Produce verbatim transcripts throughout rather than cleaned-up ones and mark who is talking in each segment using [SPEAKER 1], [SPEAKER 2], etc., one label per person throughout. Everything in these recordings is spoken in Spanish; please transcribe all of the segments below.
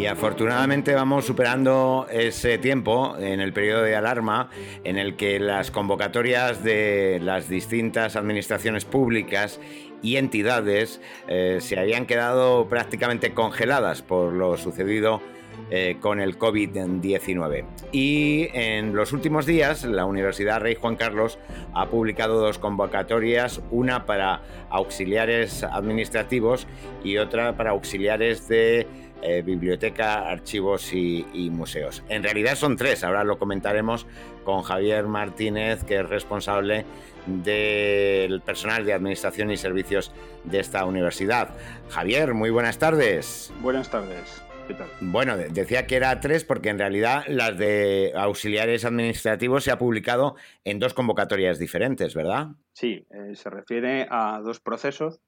[SPEAKER 1] afortunadamente vamos superando ese tiempo en el periodo de alarma en el que las convocatorias de las distintas administraciones públicas y entidades eh, se habían quedado prácticamente congeladas por lo sucedido eh, con el COVID diecinueve. Y en los últimos días la Universidad Rey Juan Carlos ha publicado dos convocatorias, una para auxiliares administrativos y otra para auxiliares de Eh, biblioteca, archivos y, y museos. En realidad son tres, ahora lo comentaremos con Javier Martínez, que es responsable del personal de administración y servicios de esta universidad. Javier, muy buenas tardes.
[SPEAKER 2] Buenas tardes, ¿qué tal?
[SPEAKER 1] Bueno, decía que era tres porque en realidad las de auxiliares administrativos se ha publicado en dos convocatorias diferentes, ¿verdad?
[SPEAKER 2] Sí, eh, se refiere a dos procesos,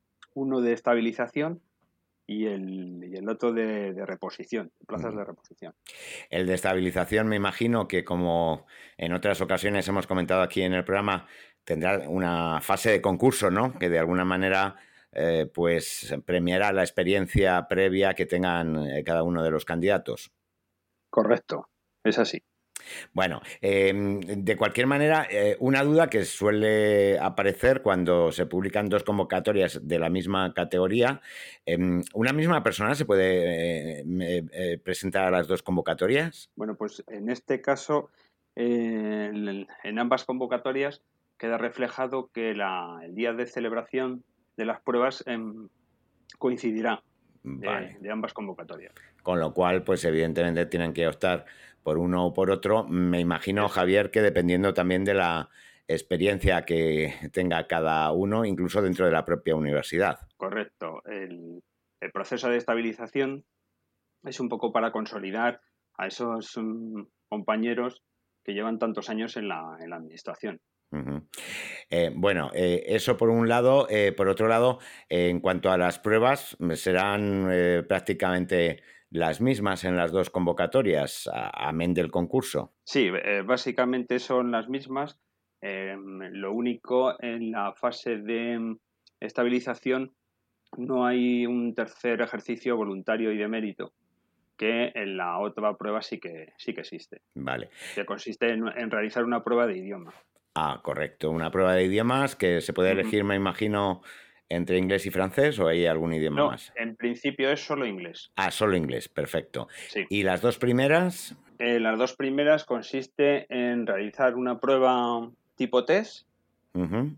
[SPEAKER 2] uno de estabilización y el, y el otro de, de reposición, plazas de reposición.
[SPEAKER 1] El de estabilización, me imagino que, como en otras ocasiones hemos comentado aquí en el programa, tendrá una fase de concurso, ¿no? Que de alguna manera eh, pues premiará la experiencia previa que tengan eh, cada uno de los candidatos.
[SPEAKER 2] Correcto, es así.
[SPEAKER 1] Bueno, eh, de cualquier manera, eh, una duda que suele aparecer cuando se publican dos convocatorias de la misma categoría, eh, ¿una misma persona se puede eh, eh, presentar a las dos convocatorias?
[SPEAKER 2] Bueno, pues en este caso, eh, en, en ambas convocatorias queda reflejado que la, el día de celebración de las pruebas eh, coincidirá
[SPEAKER 1] Vale.
[SPEAKER 2] de, de ambas convocatorias.
[SPEAKER 1] Con lo cual, pues evidentemente tienen que optar por uno o por otro. Me imagino,
[SPEAKER 2] Eso.
[SPEAKER 1] Javier, que dependiendo también de la experiencia que tenga cada uno, incluso dentro de la propia universidad.
[SPEAKER 2] Correcto. El, el proceso de estabilización es un poco para consolidar a esos um, compañeros que llevan tantos años en la, en la administración.
[SPEAKER 1] Uh-huh. Eh, bueno, eh, eso por un lado. Eh, por otro lado, eh, en cuanto a las pruebas, serán eh, prácticamente las mismas en las dos convocatorias, a, amén del concurso.
[SPEAKER 2] Sí, eh, básicamente son las mismas. Eh, lo único, en la fase de estabilización no hay un tercer ejercicio voluntario y de mérito, que en la otra prueba sí que, sí que existe.
[SPEAKER 1] Vale.
[SPEAKER 2] Que consiste en, en realizar una prueba de idioma.
[SPEAKER 1] Ah, correcto. Una prueba de idiomas que se puede elegir, uh-huh. me imagino, entre inglés y francés, ¿o hay algún idioma
[SPEAKER 2] no,
[SPEAKER 1] más?
[SPEAKER 2] En principio es solo inglés.
[SPEAKER 1] Ah, solo inglés, perfecto.
[SPEAKER 2] Sí.
[SPEAKER 1] ¿Y las dos primeras?
[SPEAKER 2] Eh, las dos primeras consiste en realizar una prueba tipo test.
[SPEAKER 1] Uh-huh.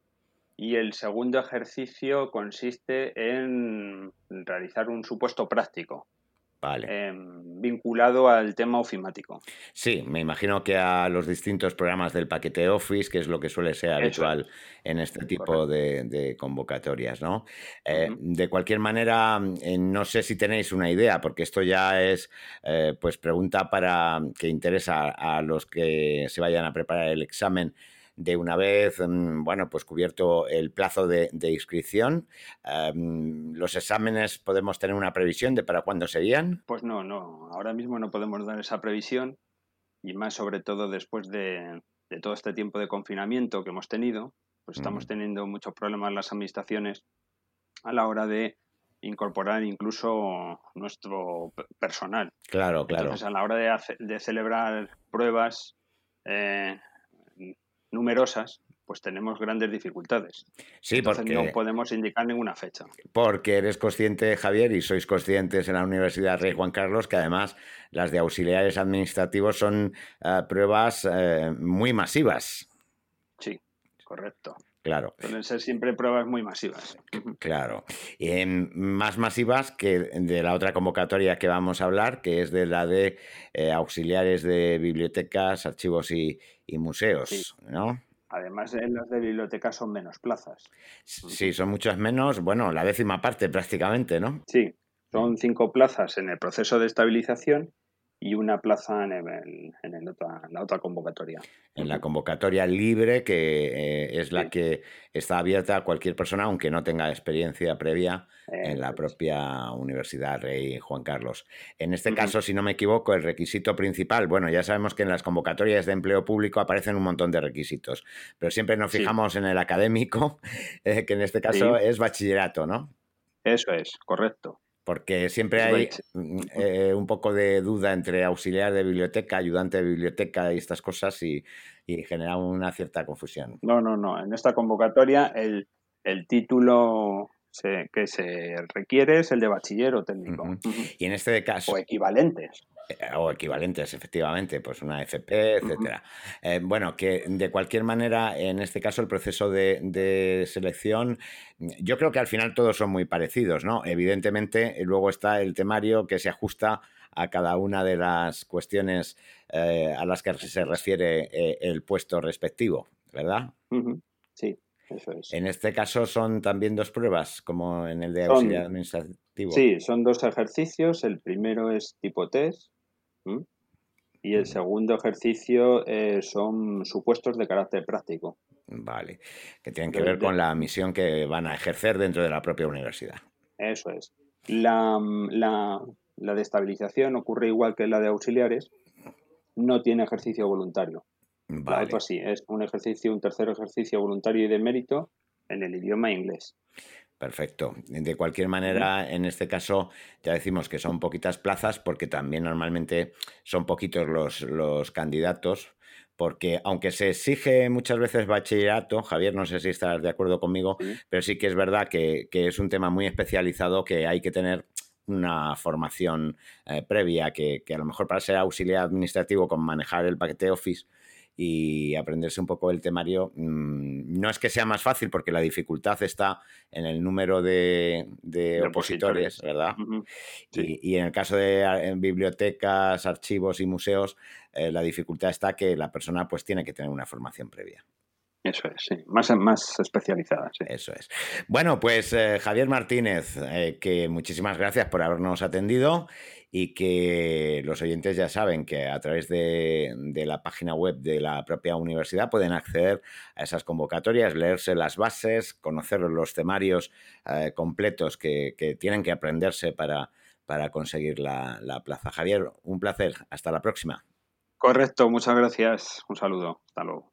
[SPEAKER 2] Y el segundo ejercicio consiste en realizar un supuesto práctico.
[SPEAKER 1] Vale.
[SPEAKER 2] Eh, vinculado al tema ofimático.
[SPEAKER 1] Sí, me imagino que a los distintos programas del paquete Office, que es lo que suele ser habitual
[SPEAKER 2] es.
[SPEAKER 1] en este tipo de, de convocatorias, ¿no? Eh, uh-huh. De cualquier manera, eh, no sé si tenéis una idea, porque esto ya es eh, pues pregunta para que interesa a los que se vayan a preparar el examen. De una vez, bueno, pues cubierto el plazo de, de inscripción, um, ¿los exámenes podemos tener una previsión de para cuándo serían?
[SPEAKER 2] Pues no, no. Ahora mismo no podemos dar esa previsión, y más sobre todo después de, de todo este tiempo de confinamiento que hemos tenido, pues estamos uh-huh. teniendo muchos problemas en las administraciones a la hora de incorporar incluso nuestro personal.
[SPEAKER 1] Claro, claro.
[SPEAKER 2] Entonces, a la hora de, hacer, de celebrar pruebas eh, numerosas, pues tenemos grandes dificultades.
[SPEAKER 1] Sí,
[SPEAKER 2] Entonces
[SPEAKER 1] porque
[SPEAKER 2] no podemos indicar ninguna fecha.
[SPEAKER 1] Porque eres consciente, Javier, y sois conscientes en la Universidad Rey Juan Carlos, que además las de auxiliares administrativos son uh, pruebas uh, muy masivas.
[SPEAKER 2] Sí, correcto.
[SPEAKER 1] Claro.
[SPEAKER 2] Suelen ser siempre pruebas muy masivas.
[SPEAKER 1] Claro. Eh, más masivas que de la otra convocatoria que vamos a hablar, que es de la de eh, auxiliares de bibliotecas, archivos y, y museos,
[SPEAKER 2] sí.
[SPEAKER 1] ¿no?
[SPEAKER 2] Además, en las de bibliotecas son menos plazas.
[SPEAKER 1] Sí, son muchas menos, bueno, la décima parte prácticamente, ¿no?
[SPEAKER 2] Sí, son cinco plazas en el proceso de estabilización y una plaza en, el, en el otra, la otra convocatoria.
[SPEAKER 1] En la convocatoria libre, que eh, es la sí. que está abierta a cualquier persona, aunque no tenga experiencia previa eh, en la propia Universidad Rey Juan Carlos. En este uh-huh. caso, si no me equivoco, el requisito principal, bueno, ya sabemos que en las convocatorias de empleo público aparecen un montón de requisitos, pero siempre nos fijamos sí. en el académico, eh, que en este caso sí. es bachillerato, ¿no?
[SPEAKER 2] Eso es, correcto.
[SPEAKER 1] Porque siempre hay eh, un poco de duda entre auxiliar de biblioteca, ayudante de biblioteca y estas cosas y, y genera una cierta confusión.
[SPEAKER 2] No, no, no. En esta convocatoria el, el título se, que se requiere es el de bachiller o técnico.
[SPEAKER 1] Uh-huh. Uh-huh. Y en este caso...
[SPEAKER 2] O equivalentes.
[SPEAKER 1] O equivalentes, efectivamente, pues una F P, etcétera. Uh-huh. Eh, bueno, que de cualquier manera, en este caso, el proceso de, de selección, yo creo que al final todos son muy parecidos, ¿no? Evidentemente, luego está el temario que se ajusta a cada una de las cuestiones eh, a las que se refiere eh, el puesto respectivo, ¿verdad?
[SPEAKER 2] Uh-huh. Sí, eso es.
[SPEAKER 1] En este caso son también dos pruebas, como en el de auxiliar son, administrativo.
[SPEAKER 2] Sí, son dos ejercicios. El primero es tipo test. ¿Mm? Y el segundo ejercicio eh, son supuestos de carácter práctico.
[SPEAKER 1] Vale, que tienen que ver con la misión que van a ejercer dentro de la propia universidad.
[SPEAKER 2] Eso es. La, la, la de estabilización ocurre igual que la de auxiliares, no tiene ejercicio voluntario. Vale. La otra sí, es un ejercicio, un tercer ejercicio voluntario y de mérito en el idioma inglés.
[SPEAKER 1] Perfecto. De cualquier manera, en este caso ya decimos que son poquitas plazas porque también normalmente son poquitos los, los candidatos, porque aunque se exige muchas veces bachillerato, Javier, no sé si estás de acuerdo conmigo, sí. Pero sí que es verdad que, que es un tema muy especializado que hay que tener una formación eh, previa, que, que a lo mejor para ser auxiliar administrativo con manejar el paquete Office y aprenderse un poco el temario, mmm, no es que sea más fácil porque la dificultad está en el número de, de, de opositores, opositores, ¿verdad? Uh-huh. Sí. Y, y en el caso de en bibliotecas, archivos y museos, eh, la dificultad está que la persona pues tiene que tener una formación previa.
[SPEAKER 2] Eso es, sí, más, más especializada. Sí.
[SPEAKER 1] Eso es. Bueno, pues eh, Javier Martínez, eh, que muchísimas gracias por habernos atendido y que los oyentes ya saben que a través de, de la página web de la propia universidad pueden acceder a esas convocatorias, leerse las bases, conocer los temarios eh, completos que, que tienen que aprenderse para, para conseguir la, la plaza. Javier, un placer. Hasta la próxima.
[SPEAKER 2] Correcto, muchas gracias. Un saludo. Hasta luego.